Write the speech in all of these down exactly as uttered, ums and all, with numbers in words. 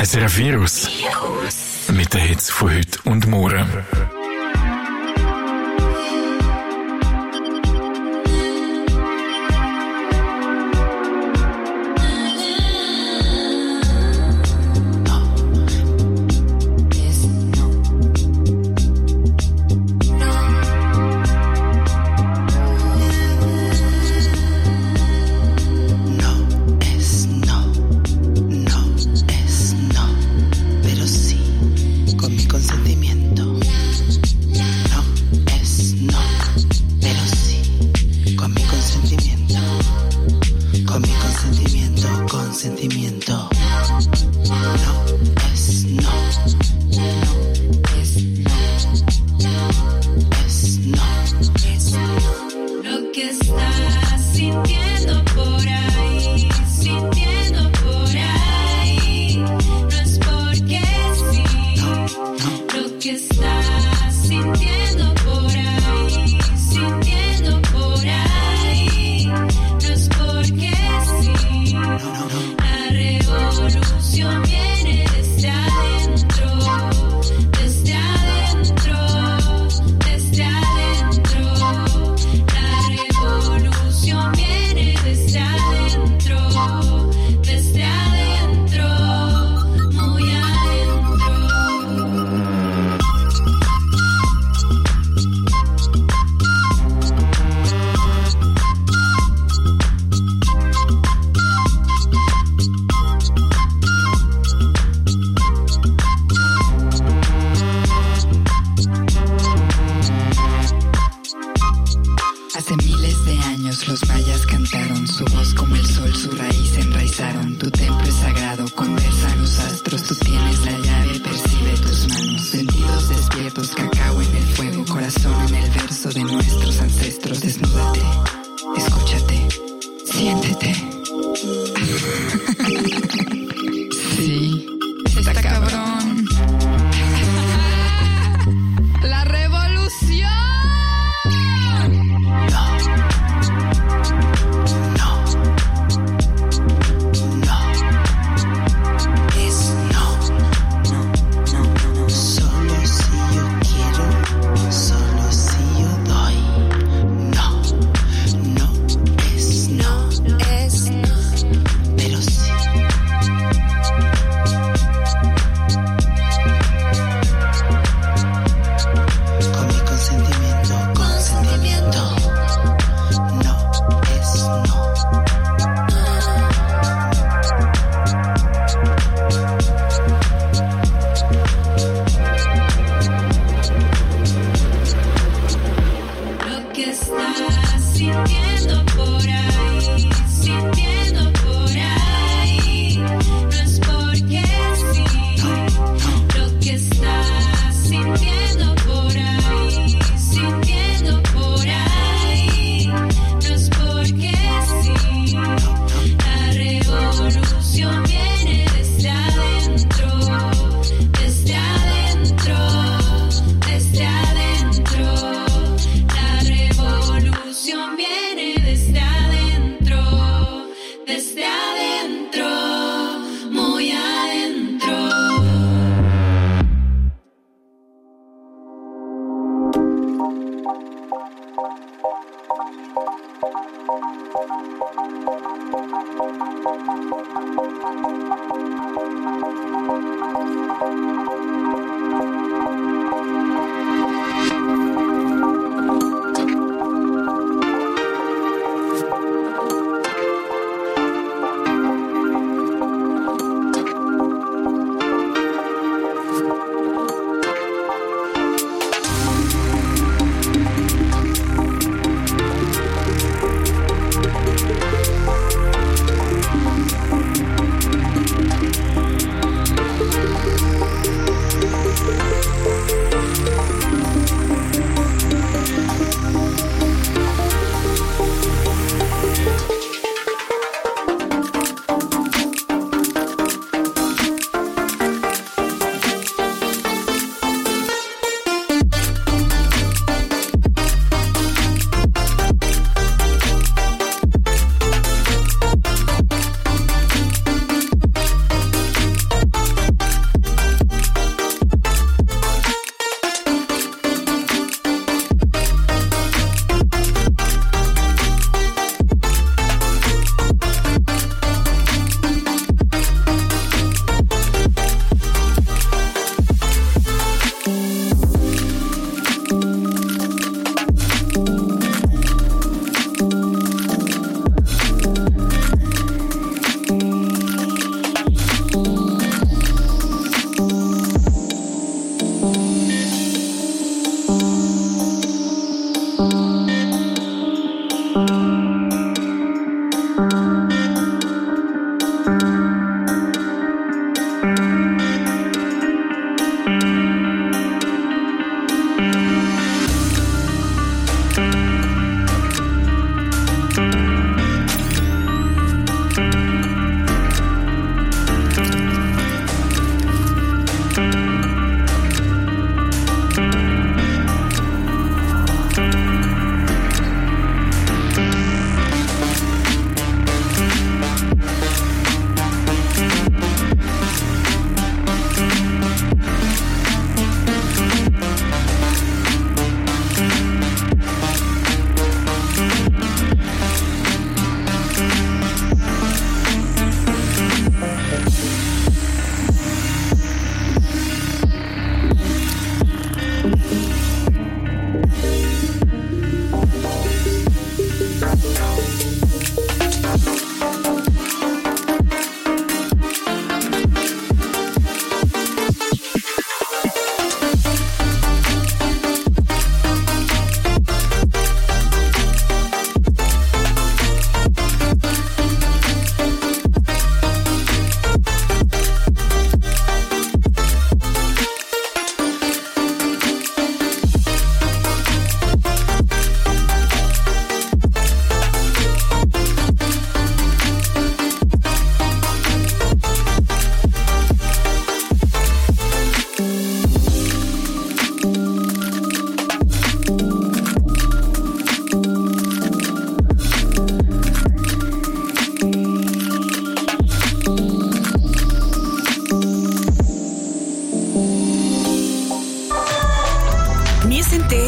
Ein Virus. Mit der Hitze von heute und morgen. Solo si yo quiero.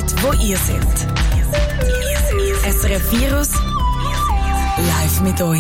dort, wo ihr seid. S R F Virus live mit euch.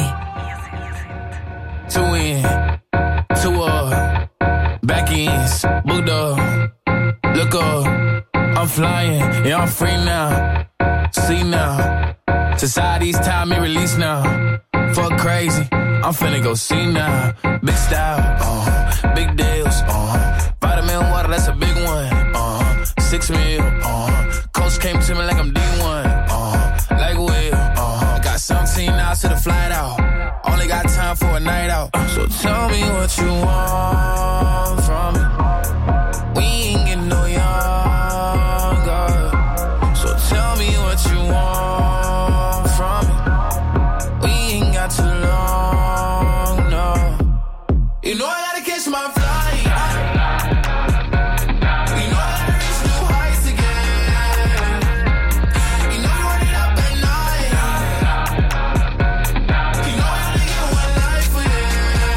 Two in, two up, back ends, booked up, look up, I'm flying, yeah I'm free now, see now, society's time me release now, fuck crazy, I'm finna go see now, big style, uh, big deals, uh, vitamin water, that's a big one, uh, six mil, uh, coach came to me like I'm D one, uh, like Will, uh, got seventeen hours to the flight out. Only got time for a night out. So tell me what you want from me. We ain't getting no younger. So tell me what you want from me. We ain't got too long, no. You know I gotta catch my flight. You know I gotta reach new heights again. You know you run it up at night. You know I only get one life for this.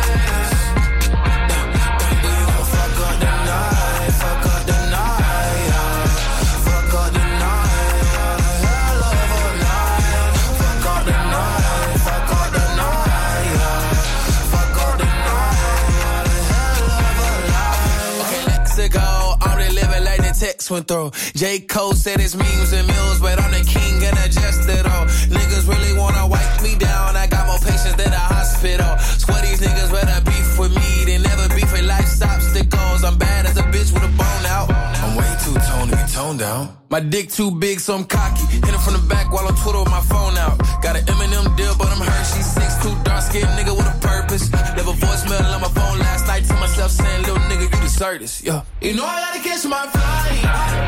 Fuck up the night, fuck up the night, yeah. Fuck up the night, hell of a night. Fuck up the night, fuck up the night, yeah. Fuck up the night, hell of a night. Okay, let's go. I'm really living like the text went through. J. Cole said it's memes and mills, but I'm the king and adjusted all. Niggas really wanna wipe me down. I got more patience than a hospital. Swear these niggas better beef with me. They never beef with life's obstacles. I'm bad as a bitch with a bone out. I'm way too toned to be toned down. My dick too big, so I'm cocky. Hit him from the back while on Twitter with my phone out. Got an Eminem deal, but I'm Hershey. six two dark-skinned nigga with a purpose. Never voicemail on my phone last night to myself saying, little nigga, you deserve this. Yeah. You know I gotta catch my flight.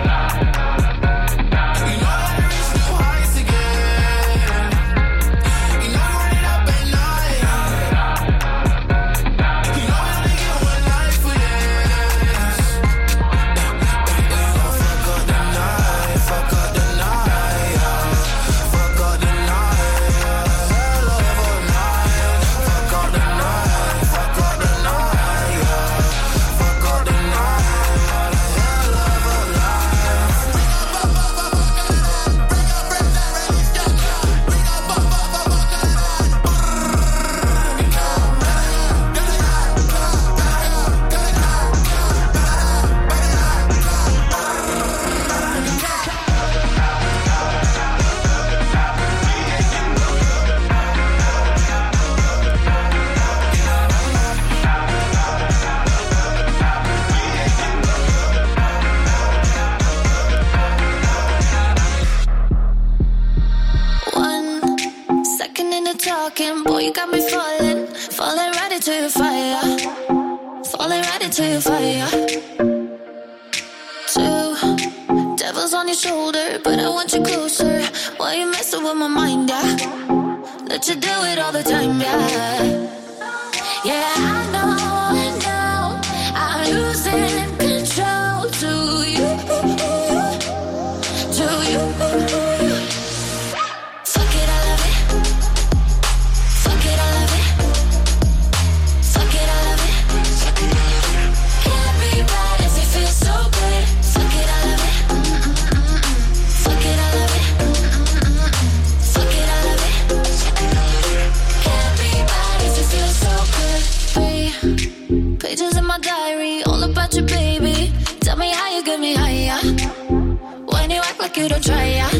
You know I gotta reach new heights again. You know you run it up at night. You know I only get one life for this. Fuck up the night, fuck up the night, yeah. Fuck up the night, hell of a night. Fuck up the night, fuck up the night, yeah. Fuck up the night, hell of a night. One second into talking, boy, you got me falling, falling right into your fire, falling right into your fire. Two devils on your shoulder, but I want you closer. Why you messing with my mind, yeah? Let you do it all the time, yeah. Yeah, I know, I know, I'm losing control to you, to you. Fuck it, I love it. Fuck it, I love it. Fuck it, I love it. Can't be bad if it feels so good. Fuck it, I love it. Fuck it, I love it. Fuck it, I love it. Can't be bad if it feels so good. Three pages in my diary, all about you, baby. Tell me how you get me higher. When you act like you don't try, yeah.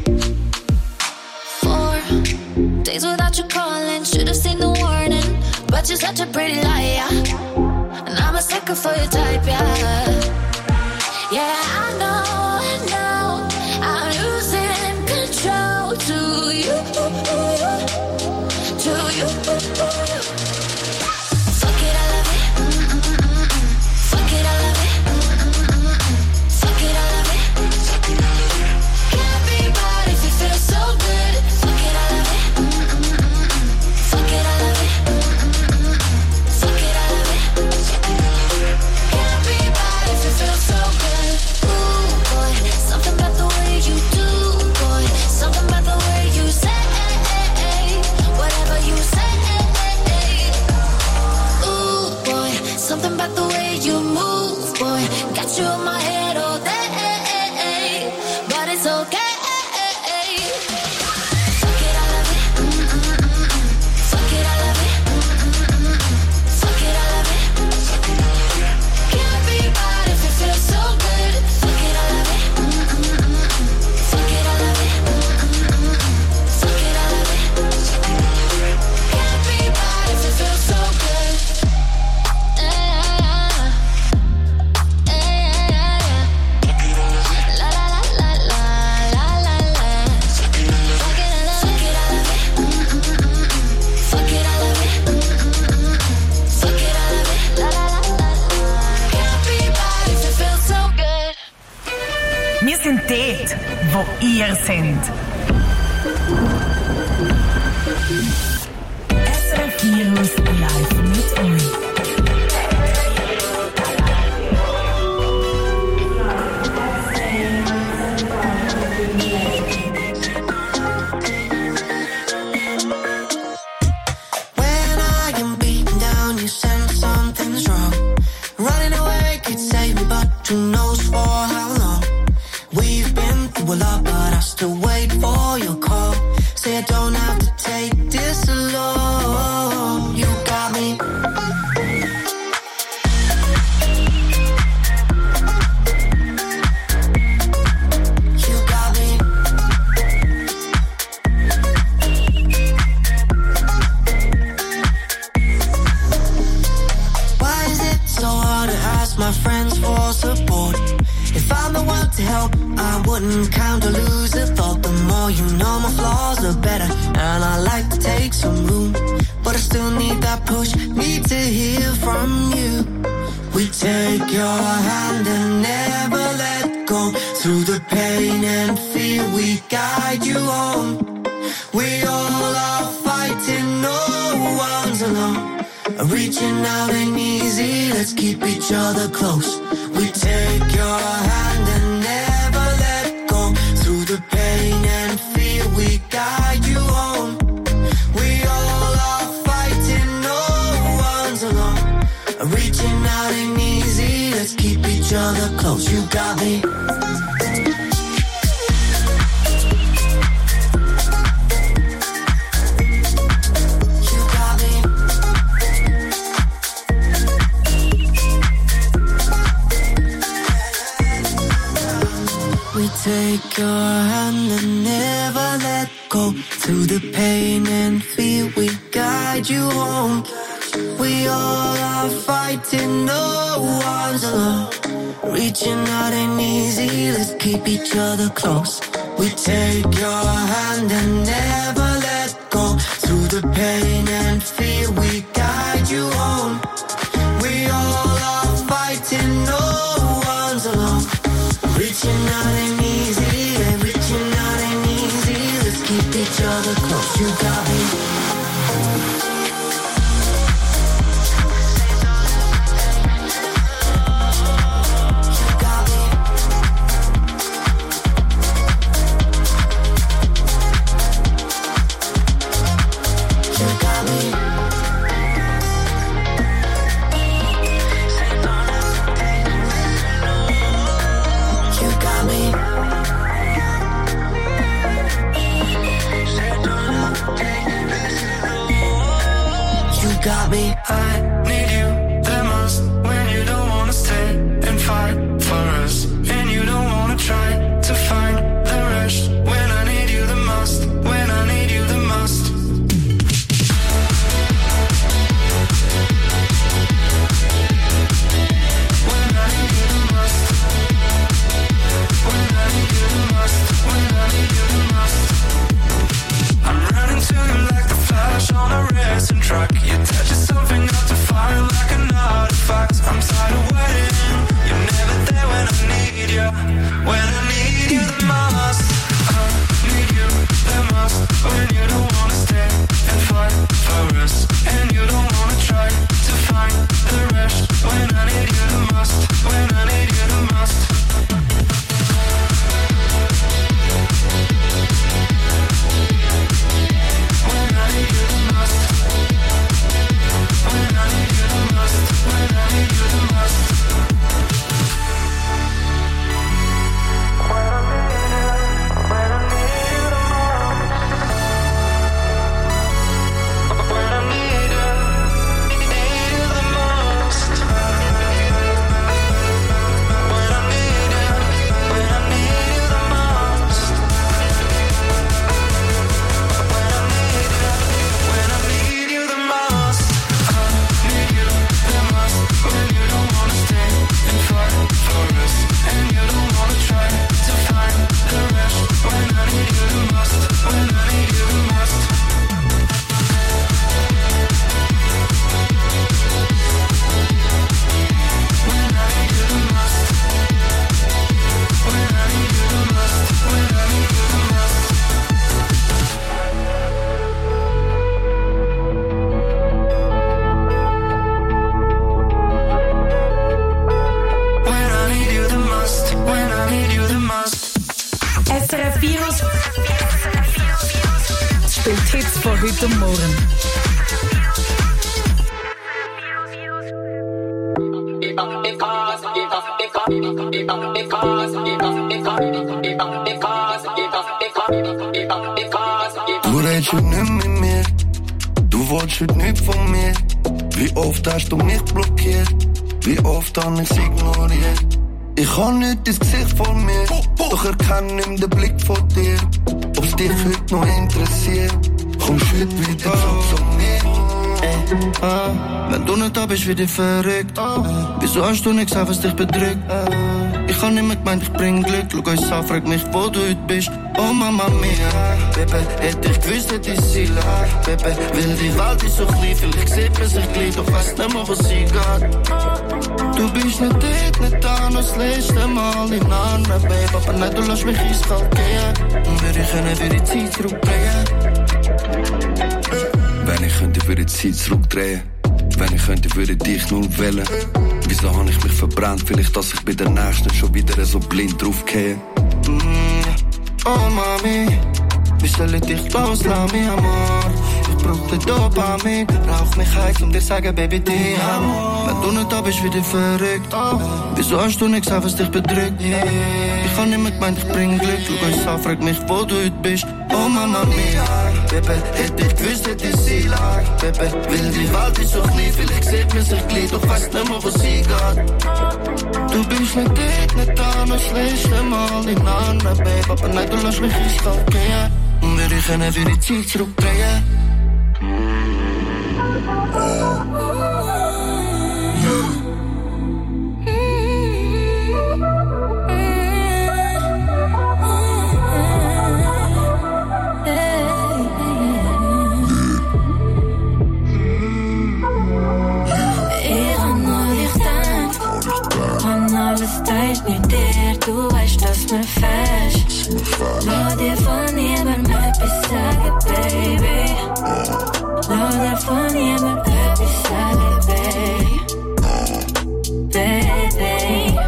Four days without you calling, should've seen the warning, but you're such a pretty liar, and I'm a sucker for your type, yeah. Yeah, I know, I know, I'm losing control to you, to you. Fuck it, I love it. Fuck it, I love it. Fuck it, I love it. Can't be bad if it feels so good. Fuck it, I love it. Fuck it, I love it. Fuck it, I love it. Can't be bad if it feels so good. Ooh, boy, something about the way you do, boy. Something about the way you say whatever you say. Ooh, boy, something about the way you move, boy. Got you in my head all day, but it's Wir sind dort, wo ihr seid. S R F Virus live mit euch. Who knows for how long? We've been through a lot, but I still wait for your call. Say I don't have to take this alone. You got me. You got me. Why is it so hard to ask my friends for support? If I'm the one to help, I wouldn't count or lose a thought. The more you know, my flaws are better, and I like to take some room, but I still need that push, need to hear from you. We take your hand and never let go. Through the pain and fear, we guide you home. We all are fighting, no one's alone. Reaching out ain't easy, let's keep each other close. We take your hand and never let go. Through the pain and fear, we guide you home. We all are fighting, no one's alone. Reaching out ain't easy, let's keep each other close. You got me. Take your hand and never let go. Through the pain and fear, we guide you home. We all are fighting, no one's alone. Reaching out ain't easy, let's keep each other close. We take your hand and never let go. Through the pain and fear, we guide you home. We all are fighting, no one's alone. Reaching out ain't easy, yeah, reaching out ain't easy. Let's keep each other close. You got me. Take this von heute und morgen. Du redest heute nicht mit mir, du wolltest heute nicht von mir. Wie oft hast du mich blockiert, wie oft hab ich's ignoriert. Ich kann nicht das Gesicht von mir, doch erkenne nicht den Blick von dir. Ob's dich heute noch interessiert, kommst heute wieder zurück zu mir. Ey, ah, wenn du nicht da bist, wird ich verrückt. Ah, wieso hast du nicht gesagt, was dich bedrückt? Ah, ich hab nicht mehr gemeint, ich bring Glück. Schau uns an, frag mich, wo du heute bist. Oh Mama mia, Baby, hätte ich gewusst, hätte ich sie lag. Baby, weil die Welt ist so klein, vielleicht sieht man sich gleich, doch weiss nicht mehr, wo sie geht. Du bist nicht dort, nicht da, noch das letzte Mal in anderen, Baby. Aber nein, du lässt mich eiskalt gehen. Und würde ich können für die Zeit zurückdrehen. Wenn ich könnte, würde die Zeit zurückdrehen. Wenn ich könnte, würde dich nur wählen. Wieso hab ich mich verbrannt? Vielleicht, dass ich bei der Nächsten schon wieder so blind draufgehe. Mm, oh Mami, wie soll ich dich loslassen, mi amor? Ich brauch den Dopamin, rauch mich heiß, um dir sagen, Baby, die Amor. Wenn du nicht da bist, wird ich verrückt. Oh, wieso hast du nicht gesagt, was dich bedrückt? Ich hab nicht mehr gemeint, ich bring Glück. Schau uns an, frag mich, wo du heute bist. Oh Mama mia, Baby, hätte ich gewusst, hätte ich sie lag. Baby, weil die Welt ist so klein, vielleicht sieht man sich gleich, doch weiss nicht mehr, wo sie geht. Du bist nicht dort, nicht da, noch das letzte Mal in anderen, Baby. Aber nein, du lässt mich eiskalt gehen. Und würde ich können für die Zeit zurückdrehen. Mit dir, du weißt, dass mir fest. Lass dir von jemandem etwas sagen, Baby. Lass dir von jemandem etwas sagen, Baby. Baby.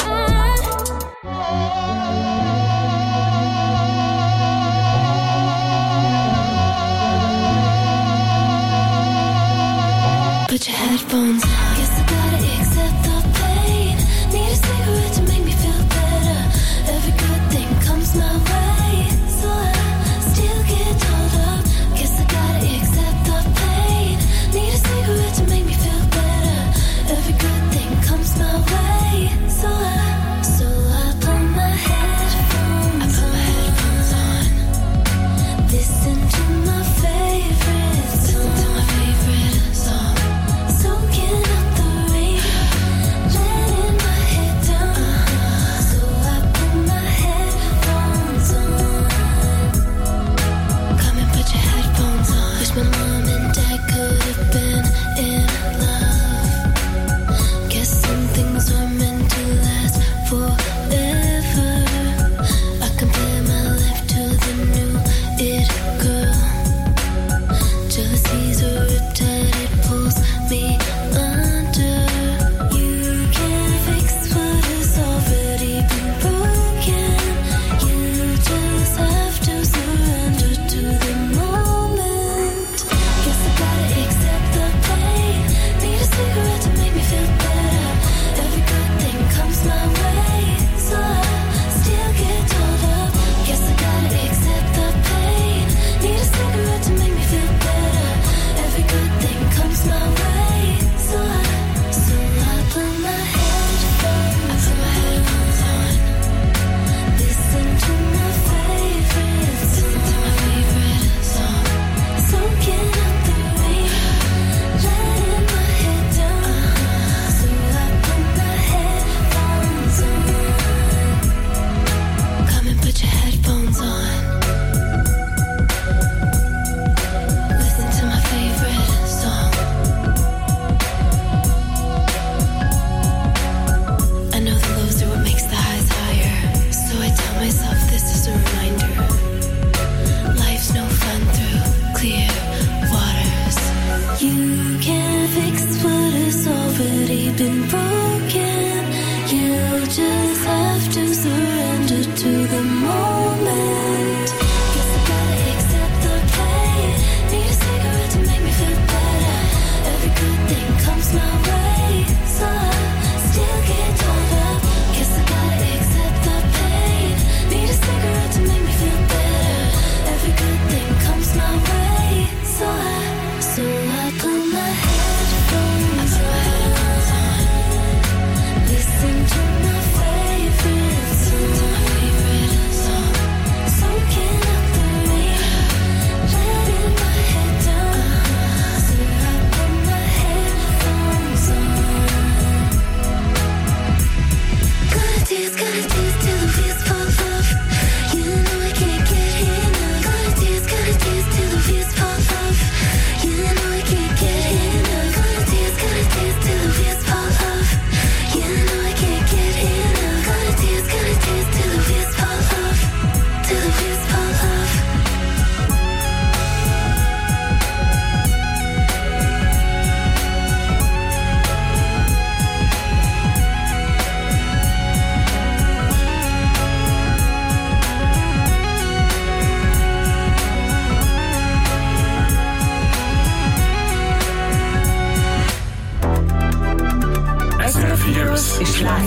Put your headphones on. Guess I gotta accept the pain. Need a cigarette to make me feel better. Every good thing comes my way, so I still get hold up. Guess I gotta accept the pain. Need a cigarette to make me feel better. Every good thing comes my way, so I, so I put my headphones I put my headphones on. Listen to my favorite song. Listen to my favorite song. Soaking up the rain, letting my head down. So I put my headphones on. Come and put your headphones on. Wish my mom and dad could have been in love. Guess some things were meant to last forever. I compare my life to the new it girl. Jealousy's a riptide, it pulls me under. You can't fix what has already been broken. You just have to surrender to the moment. Guess I gotta accept the pain. Need a cigarette to make me feel better. Every good thing comes my way, so I still get told up. Guess I gotta accept the pain. Need a cigarette to make me feel better. Every good thing comes my way, so I, so I put my headphones I put my headphones on. Listen to my favorite song. Listen to my favorite song. Soaking up the rain, letting my head down. So I put my headphones on. Come and put your headphones on. Listen to my favorite song. I know the lows are what makes the highs higher, so I tell myself this is a reminder. Life's no fun through clear waters. You can't fix what has already been broken. You just have to surrender to the moment. Guess I gotta accept the pain. Need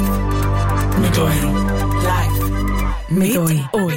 mit euch. Live mit euch. euch.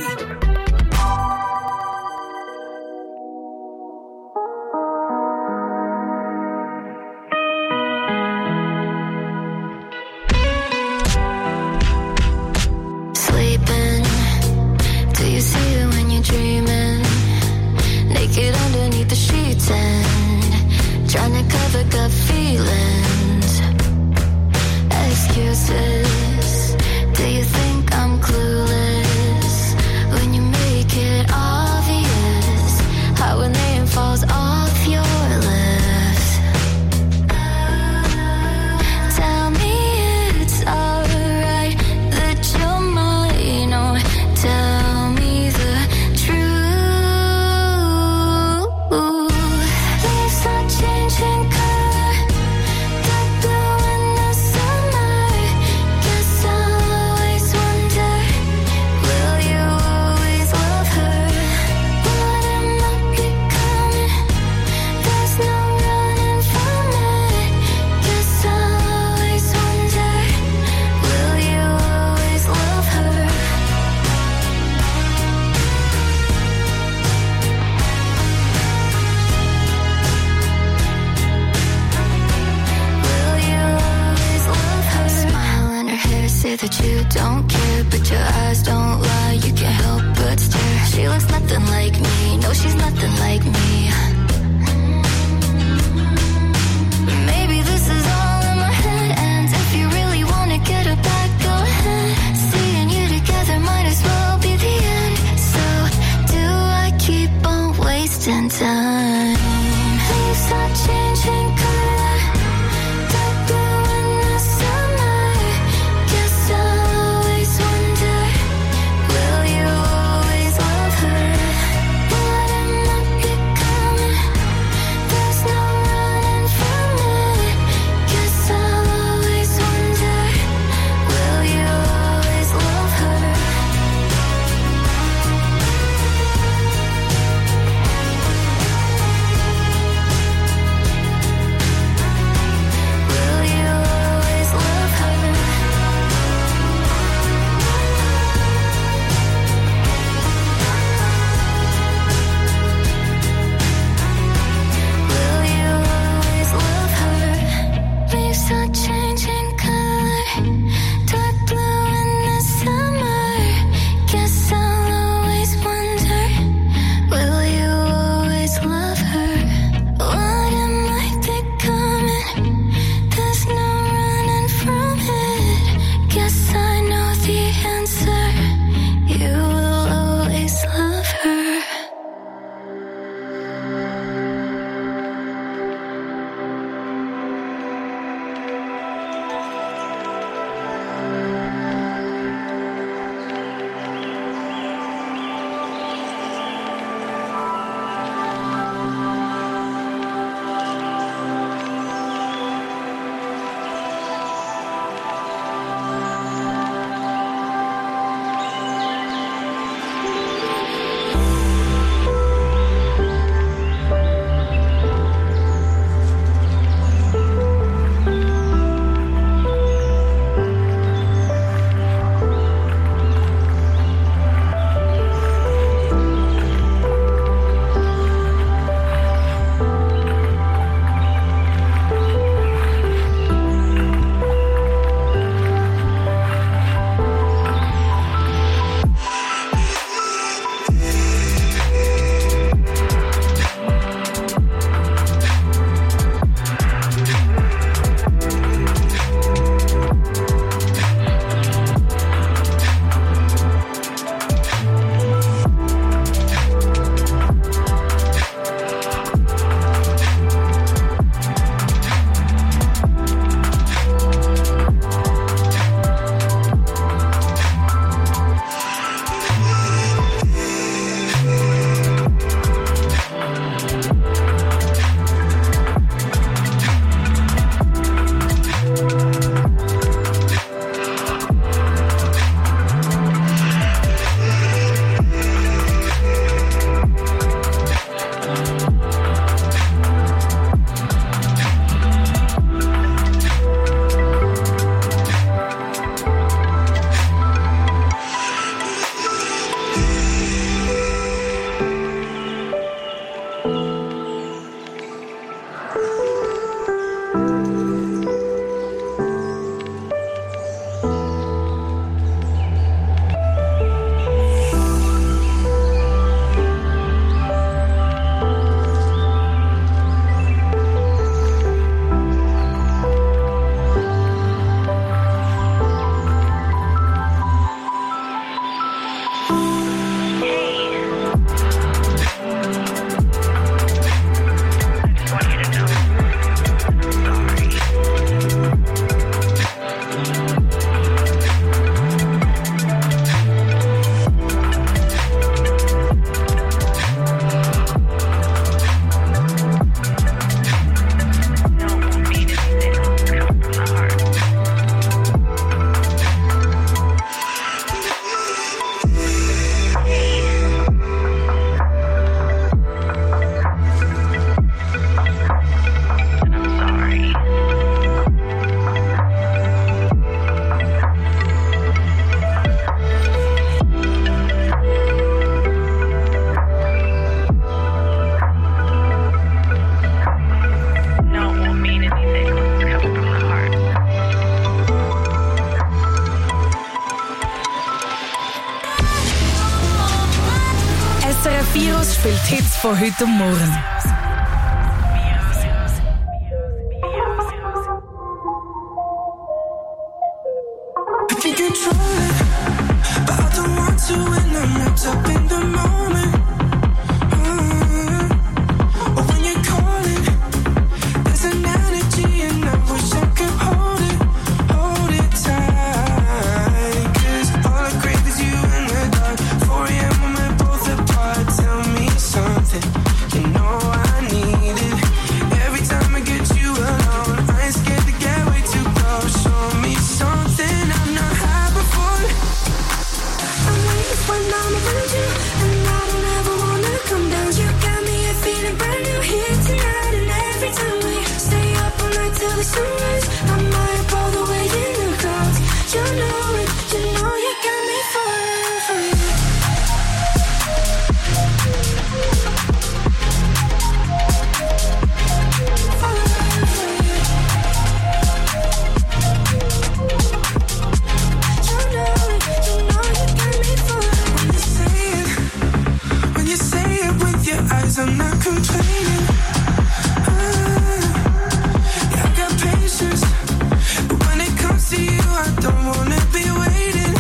Will you always love her? Virus spielt Hits von heute Morgen. I think you're trying, but I don't want to when I'm wrapped up in the moment. Mm. Or when you're calling, there's an energy and I wish I could hold it, hold it tight. Cause all I crave is you in the dark. four a.m. when we're both apart. Tell me something, you know I need it. Every time I get you alone, I ain't scared to get way too close. Show me something I'm not high before. I'm waiting for now around you, and I don't ever wanna come down. You got me a feeling brand new here tonight, and every time we stay up all night till the sunrise, I might fall the way in the clouds. You know it, you know you got me falling for you. Falling for you. You know it, you know you got me falling. When you say it, when you say it with your eyes, I'm not complaining. Ah, yeah, I got patience, but when it comes to you, I don't wanna be waiting,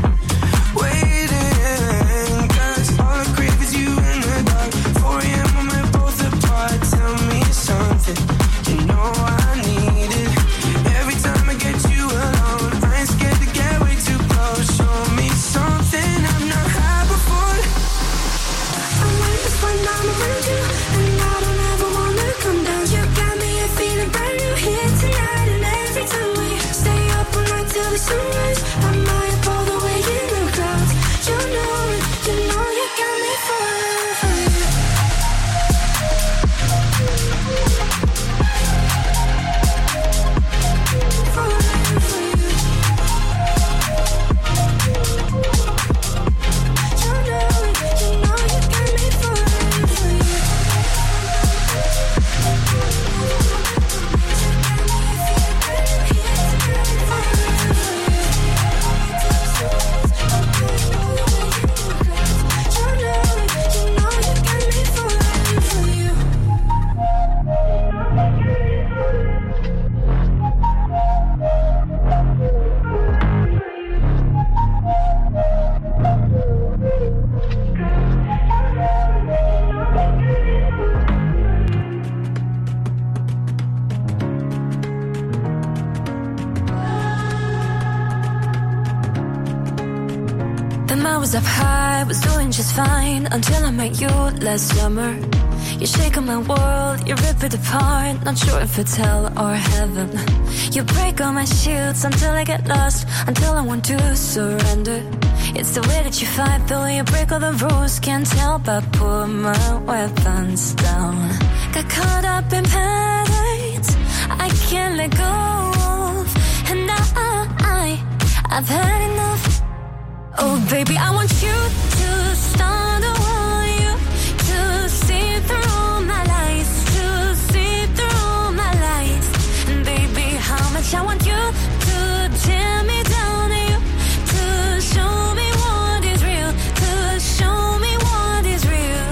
waiting. Cause all I crave is you in the dark. four a.m. when we're both apart. Tell me something, you know I need it. Every time I get you alone, I ain't scared to get way too close. Show me something I'm not high before. I'm waiting for now around you, and I don't ever wanna come down. You got me a feeling brand new here tonight, and every time we stay up all night till the sunrise, I might fall the way in the clouds. You know it, you know you got me falling for you. Falling for you. You know it, you know you got me falling for you. Then I was up high, was doing just fine until I met you last summer. You shake on my world, you rip it apart, not sure if it's hell or heaven. You break all my shields until I get lost, until I want to surrender. It's the way that you fight, the way you break all the rules. Can't help but put my weapons down. Got caught up in patterns I can't let go of, and I, I, I've had enough. Oh baby, I want you to start a war, you to see through my lies, to see through my lies. And baby, how much I want you to tear me down, you to show me what is real, to show me what is real.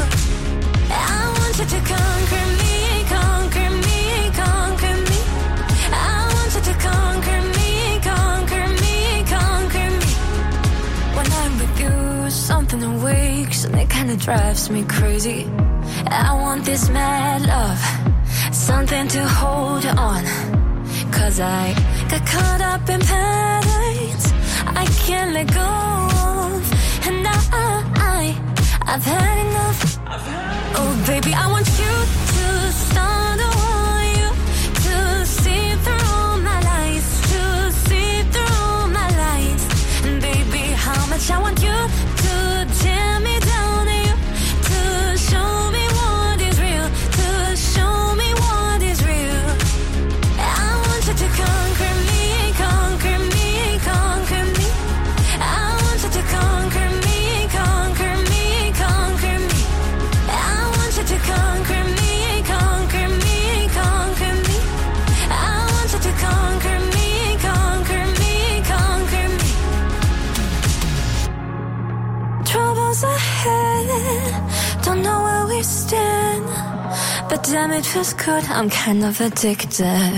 I want you to conquer me, conquer me, conquer me. I want you to conquer me, conquer me, conquer me. When I'm with you, something awakes and it kinda drives me crazy. I want this mad love, something to hold on. Cause I got caught up in patterns I can't let go of, and I, I, I've had enough. Oh baby, I want you to start a war, you to see through my lies, to see through my lies. And baby, how much I want you to tear me down, you to show me what is real, to show me what is real. I want you to conquer me, conquer me, conquer me. I want you to conquer me, conquer me, conquer me. I want you to conquer me, wasting, but damn it feels good, I'm kind of addicted.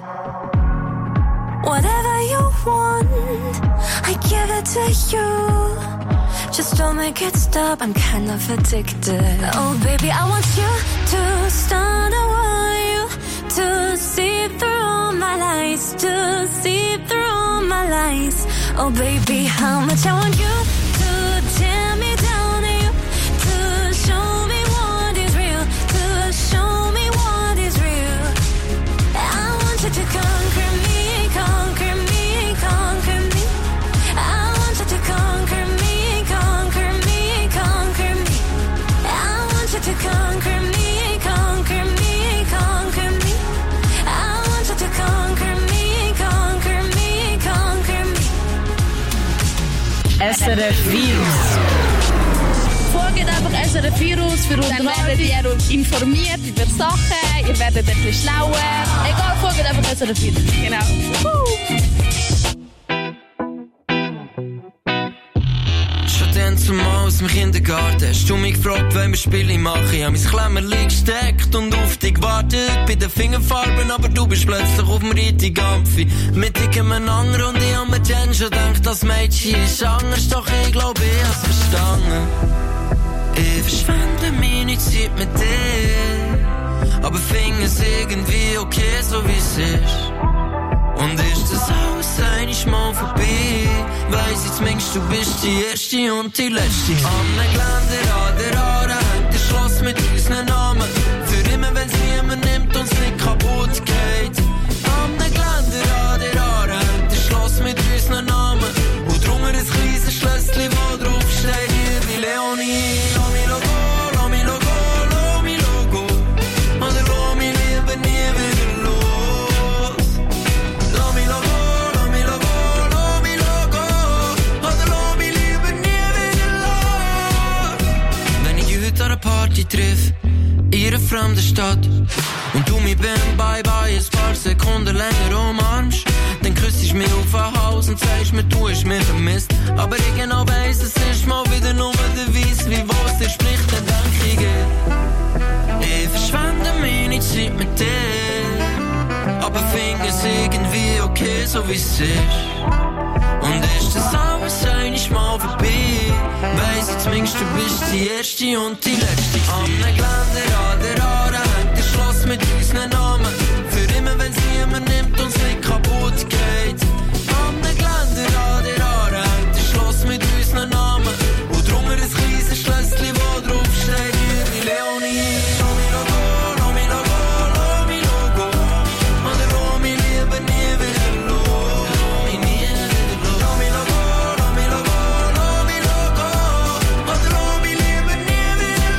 Whatever you want, I give it to you. Just don't make it stop, I'm kind of addicted. Oh baby, I want you to start, I want you to see through my lies, to see through my lies. Oh baby, how much I want you to tear me down, you to show me what is real, to show me what is real. I want you to conquer me, conquer me, conquer me. I want you to conquer me, conquer me, conquer me. I want you to conquer me, conquer me, conquer me. I want you to conquer me, conquer me, conquer me. S R F Virus. Folgt einfach S R F Virus für Unterhaltung. Dann werdet ihr informiert über Sachen, ihr werdet ein bisschen schlauer. Egal, folgt einfach S R F Virus. Genau. Schon dann zumal aus dem Kindergarten hast du mich gefragt, wenn wir Spiele machen. Ich hab mein Klemmerli gesteckt und auf dich gewartet bei den Fingerfarben, aber du bist plötzlich auf dem richtigen Amphi mit irgendeinem und ich hab mir dann schon gedacht, das Mädchen ist anders, doch ich glaube, ich hab's verstanden. Ich verschwende meine Zeit mit dir, aber finde es irgendwie okay, so wie es ist. Und ist das alles einmal vorbei, weiss ich zumindest, du bist die Erste und die Letzte. Am Geländer an der Aare hängt ein Schloss mit unseren Namen, für immer, wenn's niemand nimmt, uns nicht kaputt geht. Am Geländer an der Aare hängt ein Schloss mit unseren Namen, und drunter ein kleines Schlösschen, wo drauf steht, hier wie Leonie. Lass mich go, lass mich go, lass mich go, oder lass mich lieber nie wieder los. Lass mich go, lass mich go, lass mich go, oder lass mich lieber nie wieder los. Wenn ich dich heute an einer Party triff, in einer fremden Stadt, und du mich beim Bye-Bye ein paar Sekunden länger umarmst, dann küsst ich mich auf den Hals und sagst mir, du hast mich vermisst. Aber ich genau weiss, es ist mal wieder nur der Weiss, wie was dir spricht, dann denk ich, ich verschwende meine Zeit mit dir, aber finde es irgendwie okay, so wie es ist. Und ist das alles einmal vorbei, weiss ich zumindest, du bist die Erste und die Letzte. Am Geländer an der Aare hängt ein Schloss mit unseren Namen, für immer, wenn's niemand nimmt, uns nicht kaputt geht. Am Geländer an der Aare hängt ein Schloss mit unseren Namen, und drunter ein kleines Schlösschen, wo drauf steht, hier wie Leonie. Lass mich go, lass mich go, lass mich go, oder lass mich lieber nie wieder los. Lass mich nie wieder los. Lass mich go, lass mich go, lass mich go, oder lass mich lieber nie wieder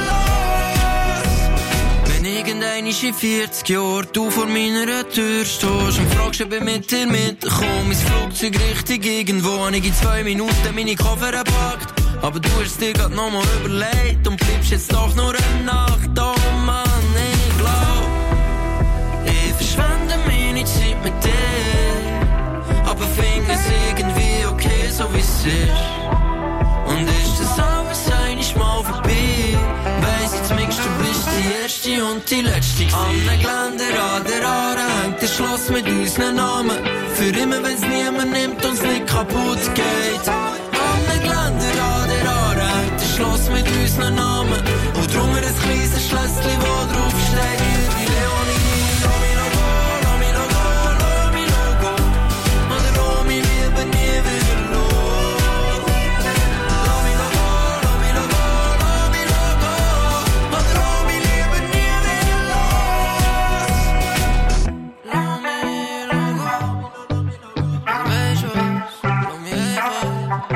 los. Wenn irgendein ist in vierzig Jahren du vor meiner Tür stehst und fragst, ob ich mit dir mitkomme, mein Flugzeug richtig irgendwo, habe ich in zwei Minuten meine Koffer gepackt. Aber du hast dir grad noch mal überlegt und bleibst jetzt doch nur eine Nacht. Oh Mann, ich glaub, ich verschwende meine Zeit mit dir, aber finde es irgendwie okay, so wie es ist. Und ist das alles einmal vorbei, weiss ich zumindest, du bist die Erste und die Letzte. Am Geländer an der Aare hängt ein Schloss mit unseren Namen, für immer, wenn's niemand nimmt, uns nicht kaputt geht. Am Geländer an der Aare hängt ein Schloss mit unseren Namen, und drunter ein kleines Schlösschen, wo drauf steht, hier wie Leonie. Lass mich go, lass mich go, lass mich go, oder lass mich lieber nie wieder los. Lass mich go, lass mich go, lass mich go, oder lass mich lieber nie wieder los. Lass mich go, weisst du was, lass mich einfach.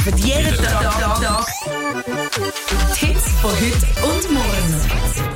liefert jeden Tag, Tag, Tag. Die Hits von heute und morgen.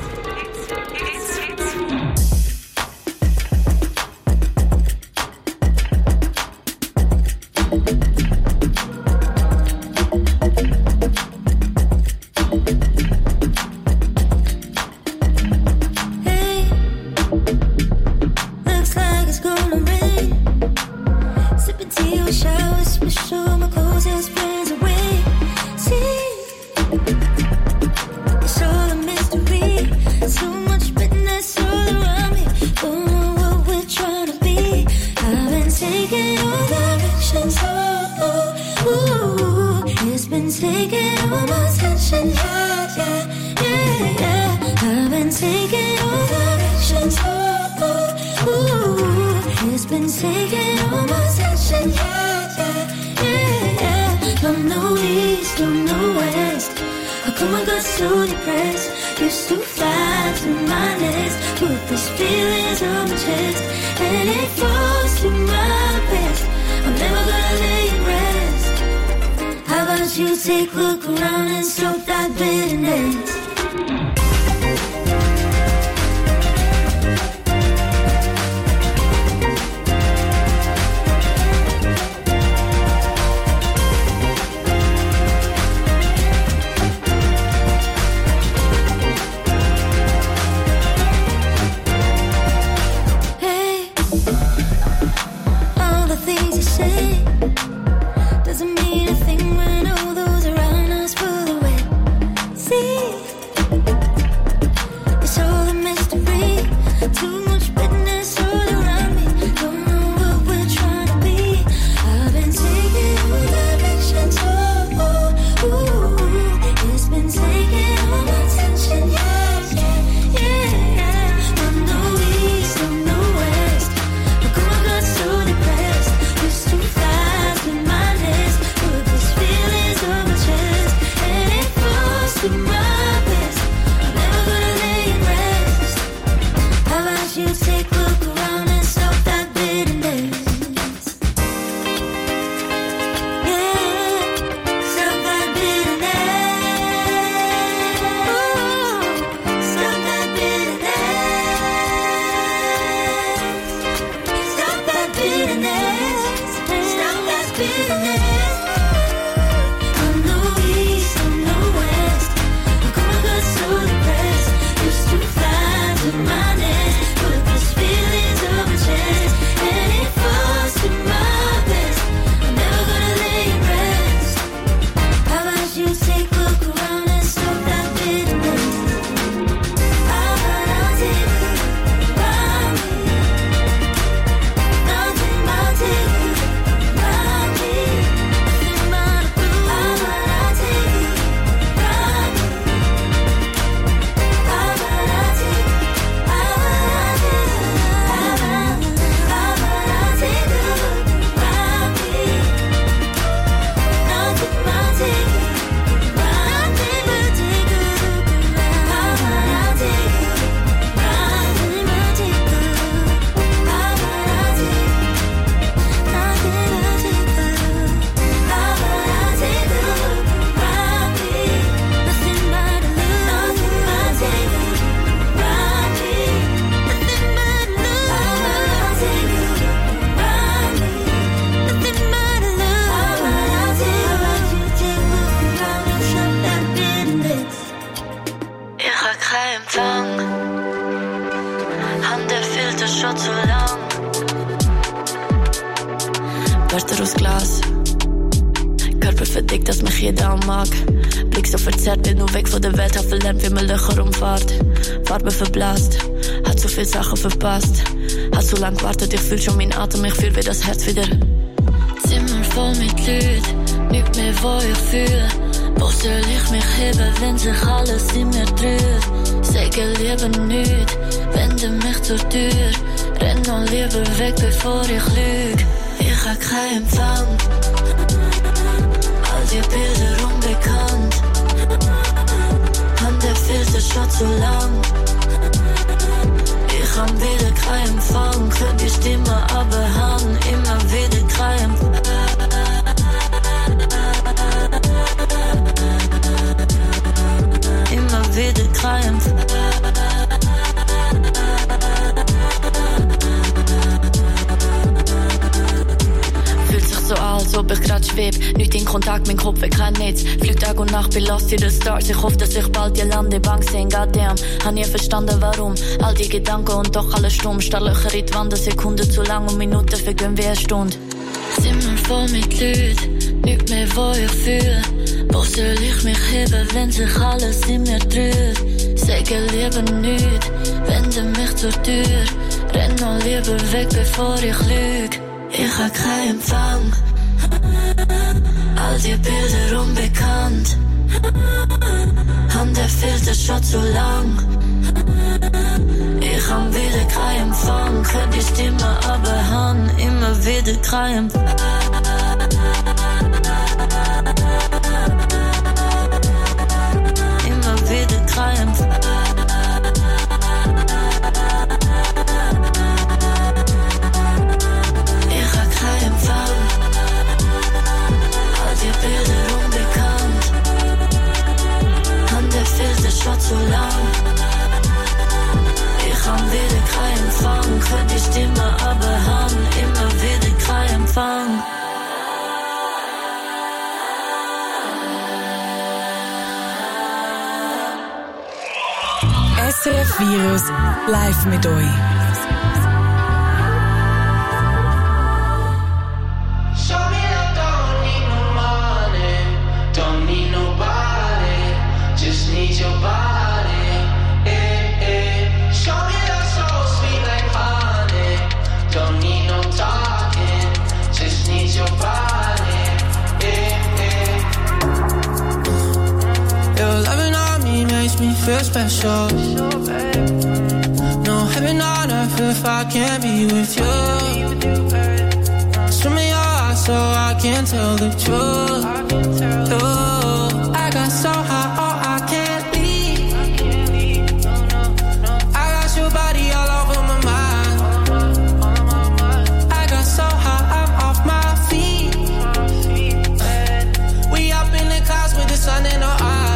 Verpasst. Hat so lang gewartet, ich fühl schon meinen Atem, ich fühl wie das Herz wieder. Zimmer voll mit Leuten, nicht mehr wo ich fühle. Wo soll ich mich heben, wenn sich alles in mir dreht? Sage lieber nicht, wende mich zur Tür. Renn noch lieber weg, bevor ich lüge. Ich hab keinen Empfang, all die Bilder unbekannt. An der Filter schon zu lang. Ich hab wieder keinen Empfang, hör die Stimme aber haben immer wieder keinen Empfang. Immer wieder Krampf. Fühlt sich so an, als ob ich grad schweb. Nicht in Kontakt, mein Kopf, kein Netz. Fliegt Tag und Nacht, belastet die Stars. Ich hoffe, dass ich bald die Landebank sehen. Goddamn, hab nie verstanden, warum. All die Gedanken und doch alles stumm. Starrlöcher in die Wand, eine Sekunde zu lang und Minuten vergehen wie eine Stunde. Zimmer voll mit Leuten, nicht mehr, wo ich fühle. Wo soll ich mich heben, wenn sich alles in mir dreht? Sage lieber nicht, wende mich zur Tür. Renn noch lieber weg, bevor ich lüge. Ich hab keinen Empfang. All die Bilder unbekannt. Haben der Filter schon zu lang. Ich hab wieder keinen Empfang. Hör die Stimme, aber han immer wieder keinen Empfang. Immer wieder keinen Empfang. Schon zu lang. Ich hab wieder keinen Empfang. Hör die Stimme, aber hab immer wieder keinen Empfang. S R F Virus live mit euch. Feel special. No heaven on earth if I can't be with you. Swim in your eyes so I can tell the truth. Oh, I got so high, oh I can't leave. I got your body all over my mind. I got so high, I'm off my feet. We up in the clouds with the sun in our eyes.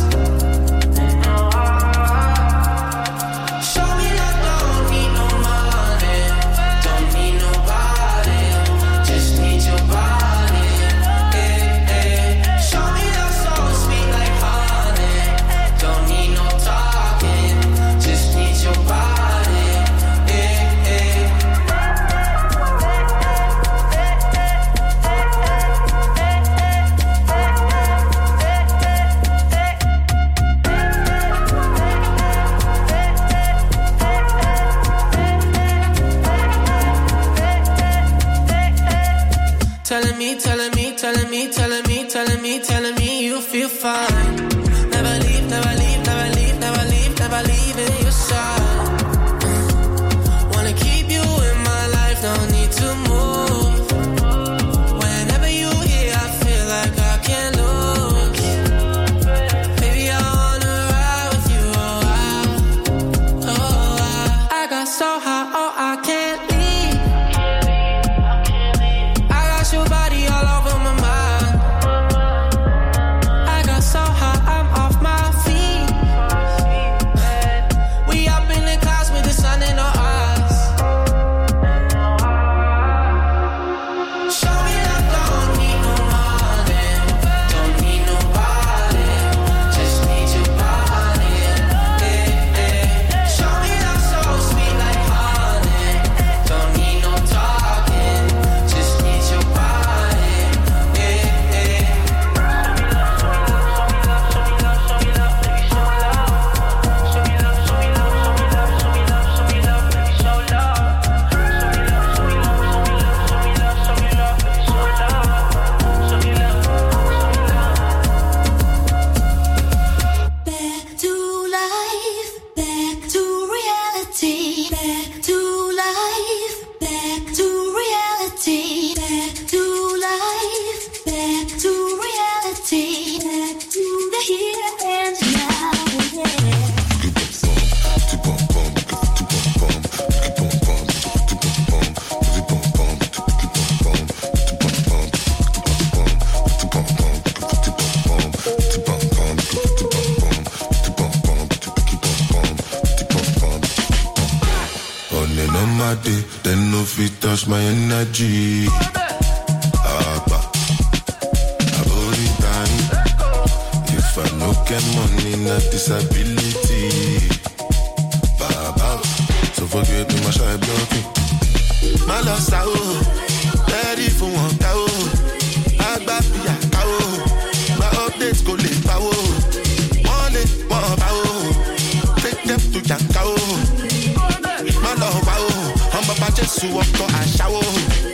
Telling me, telling me, telling me, telling me, telling me, telling me you feel fine. Never leave, never leave, never leave, never leave, never leave in your side. Wanna keep you in my life, no need to move. Whenever you here, I feel like I can't lose. Baby, I wanna ride with you, oh I, oh I. I got so high, oh I can't leave. Your body all over my mind. I got so high, my day, then no fit touch my energy. Abba, abori time. If I no get money, not disability. Baba, so forget me, my shy blocking. My lost out, ready for one cow. Agba pia cow. My updates go late power. One it, one power. Take them to Jankao. My love wow. I'm a batch to walk on a shower.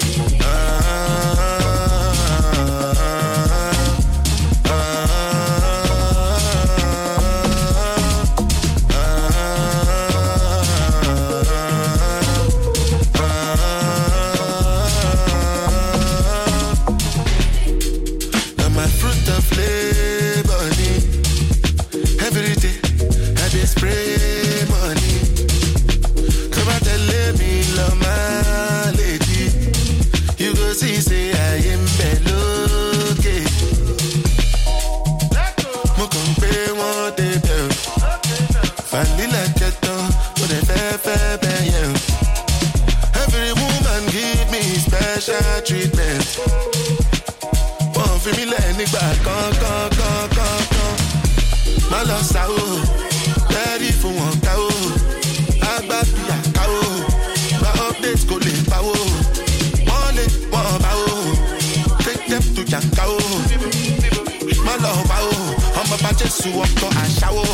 Treatment. One for me, let me back. Come, come, come, come, come. My lost out. Ready for one cow. I back to ya cow. My updates go late power. One it, one power. Take them to ya cow. My love power. I'm about to sue up to a shower.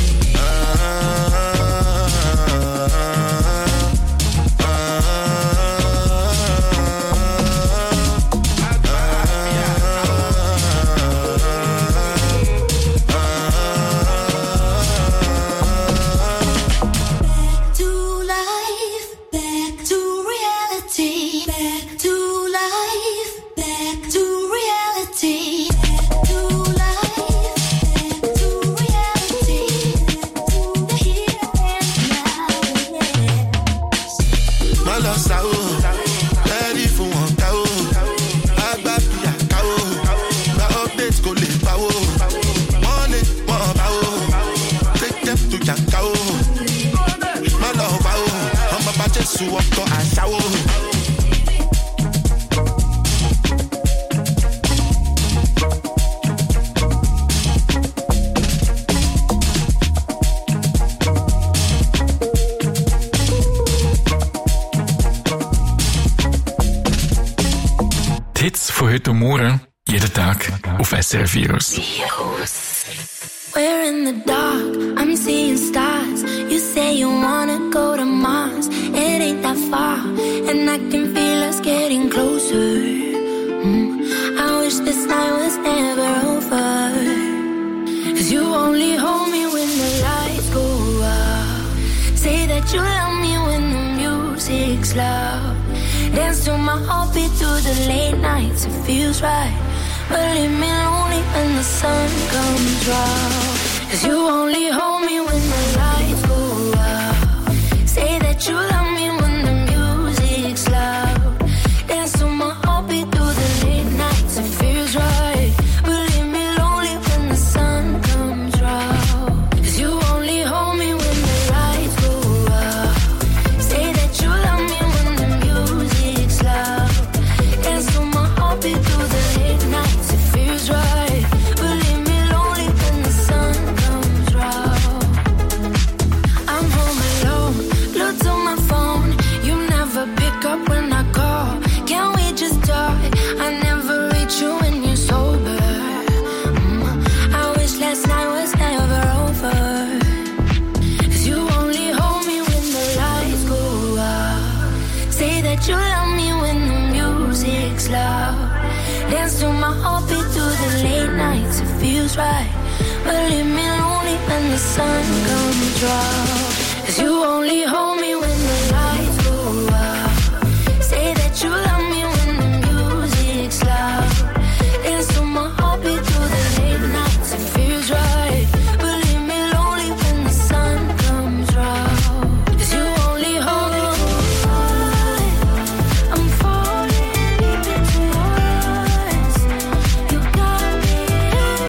So up to a shower. Die Hits von heute Morgen, jeden Tag auf S R F Virus. We're in the dark, I'm seeing stars. You say you wanna go to Mars. It ain't that far, and I can feel us getting closer. Mm. I wish this night was never over. Cause you only hold me when the lights go out. Say that you love me when the music's loud. Dance to my heartbeat through the late nights, it feels right. But leave me lonely when the sun comes round. Cause you only hold me when the lights go out. Say that you love me when the music's loud. Dance to my heartbeat through the late nights, it feels right. But leave me lonely when the sun comes round. Cause you only hold me when the lights go out. Say that you love me when the music's loud. Dance to my heartbeat through the late nights, it feels right. But leave me lonely when the sun comes round. I'm home alone, glued to my phone. You never pick up when I call. Can we just talk? I never reach you when you're sober. Mm. I wish last night was never over. Cause you only hold me when the lights go out. Say that you love me when the music's loud. Dance to my heartbeat through the late nights, it feels right. But leave me lonely when the sun comes round. Cause you only hold me